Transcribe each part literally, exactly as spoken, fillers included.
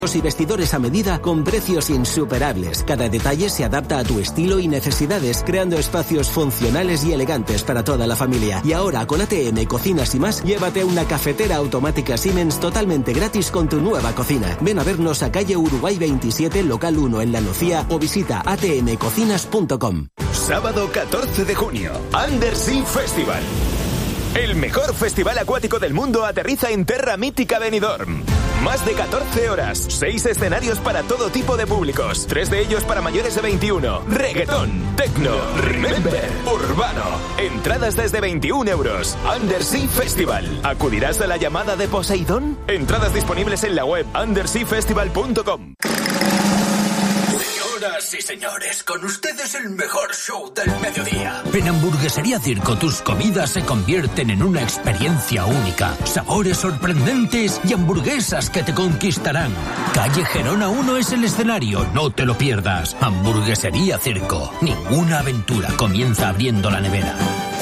y vestidores a medida con precios insuperables. Cada detalle se adapta a tu estilo y necesidades, creando espacios funcionales y elegantes para toda la familia. Y ahora con A T M Cocinas y Más, llévate una cafetera automática Siemens totalmente gratis con tu nueva cocina. Ven a vernos a calle Uruguay veintisiete, local uno en La Nucía, o visita a t m cocinas punto com. Sábado catorce de junio, Undersea Festival. El mejor festival acuático del mundo aterriza en Terra Mítica Benidorm. Más de catorce horas, seis escenarios para todo tipo de públicos, tres de ellos para mayores de veintiuno. Reggaetón, techno, remember, urbano. Entradas desde veintiún euros. Undersea Festival. ¿Acudirás a la llamada de Poseidón? Entradas disponibles en la web undersea festival punto com. Señoras y señores, con ustedes el mejor show del mediodía. En Hamburguesería Circo tus comidas se convierten en una experiencia única. Sabores sorprendentes y hamburguesas que te conquistarán. Calle Gerona uno es el escenario, no te lo pierdas. Hamburguesería Circo. Ninguna aventura comienza abriendo la nevera.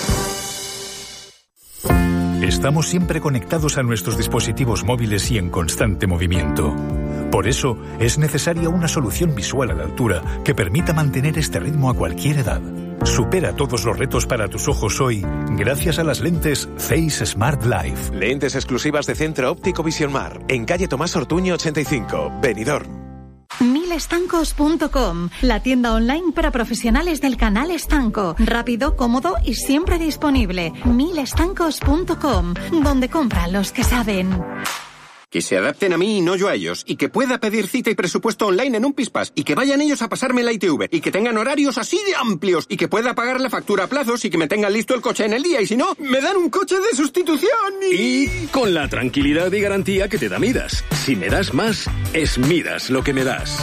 Estamos siempre conectados a nuestros dispositivos móviles y en constante movimiento. Por eso, es necesaria una solución visual a la altura que permita mantener este ritmo a cualquier edad. Supera todos los retos para tus ojos hoy gracias a las lentes Face Smart Life. Lentes exclusivas de Centro Óptico Vision Mar, en calle Tomás Ortuño ochenta y cinco, Benidorm. mil estancos punto com, la tienda online para profesionales del canal estanco. Rápido, cómodo y siempre disponible. mil estancos punto com, donde compran los que saben. Que se adapten a mí y no yo a ellos, y que pueda pedir cita y presupuesto online en un Pispas, y que vayan ellos a pasarme la I T V, y que tengan horarios así de amplios, y que pueda pagar la factura a plazos y que me tengan listo el coche en el día, y si no, me dan un coche de sustitución y... Y con la tranquilidad y garantía que te da Midas. Si me das más, es Midas lo que me das.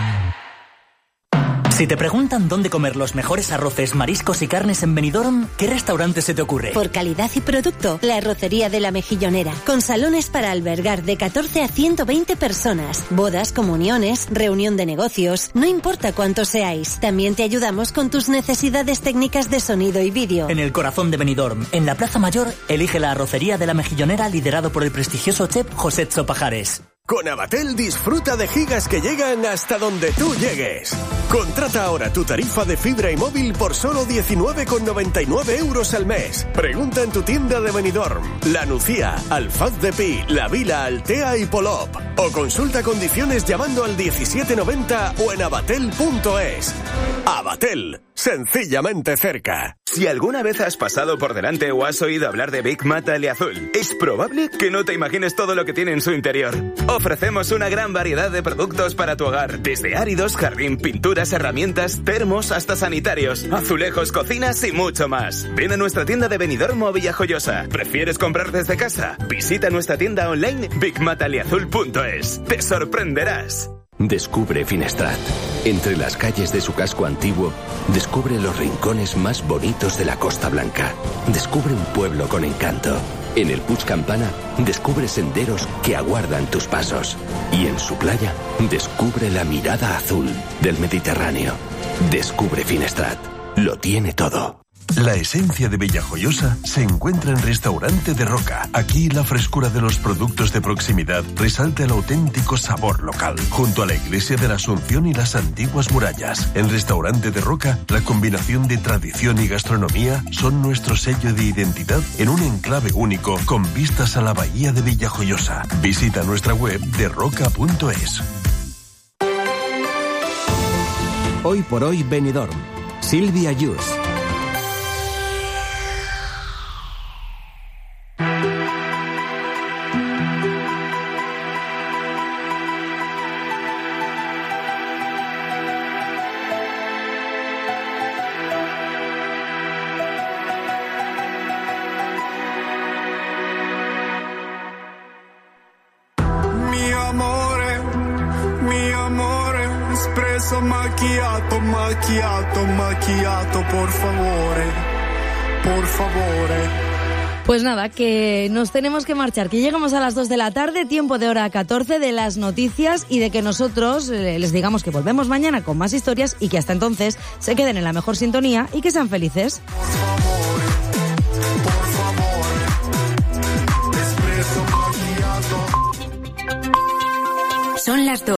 Si te preguntan dónde comer los mejores arroces, mariscos y carnes en Benidorm, ¿qué restaurante se te ocurre? Por calidad y producto, la Arrocería de la Mejillonera, con salones para albergar de catorce a ciento veinte personas, bodas, comuniones, reunión de negocios, no importa cuántos seáis. También te ayudamos con tus necesidades técnicas de sonido y vídeo. En el corazón de Benidorm, en la Plaza Mayor, elige la Arrocería de la Mejillonera, liderado por el prestigioso chef José Pajares. Con Abatel disfruta de gigas que llegan hasta donde tú llegues. Contrata ahora tu tarifa de fibra y móvil por solo diecinueve con noventa y nueve euros al mes. Pregunta en tu tienda de Benidorm, La Nucía, Alfaz de Pi, La Vila, Altea y Polop. O consulta condiciones llamando al diecisiete noventa o en abatel punto es. Abatel, sencillamente cerca. Si alguna vez has pasado por delante o has oído hablar de Big Mat Aliazul, es probable que no te imagines todo lo que tiene en su interior. Ofrecemos una gran variedad de productos para tu hogar, desde áridos, jardín, pinturas, herramientas, termos, hasta sanitarios, azulejos, cocinas y mucho más. Ven a nuestra tienda de Benidorm o Villajoyosa. ¿Prefieres comprar desde casa? Visita nuestra tienda online big mat aliazul punto es. ¡Te sorprenderás! Descubre Finestrat. Entre las calles de su casco antiguo, descubre los rincones más bonitos de la Costa Blanca. Descubre un pueblo con encanto. En el Puig Campana, descubre senderos que aguardan tus pasos. Y en su playa, descubre la mirada azul del Mediterráneo. Descubre Finestrat. Lo tiene todo. La esencia de Villajoyosa se encuentra en Restaurante de Roca. Aquí la frescura de los productos de proximidad resalta el auténtico sabor local. Junto a la iglesia de la Asunción y las antiguas murallas. En Restaurante de Roca, la combinación de tradición y gastronomía son nuestro sello de identidad en un enclave único con vistas a la bahía de Villajoyosa. Visita nuestra web de roca punto es. Hoy por hoy Benidorm. Silvia Yus. Macchiato, macchiato, macchiato, por favore, por favore. Pues nada, que nos tenemos que marchar, que llegamos a las dos de la tarde, tiempo de hora catorce de las noticias y de que nosotros eh, les digamos que volvemos mañana con más historias y que hasta entonces se queden en la mejor sintonía y que sean felices.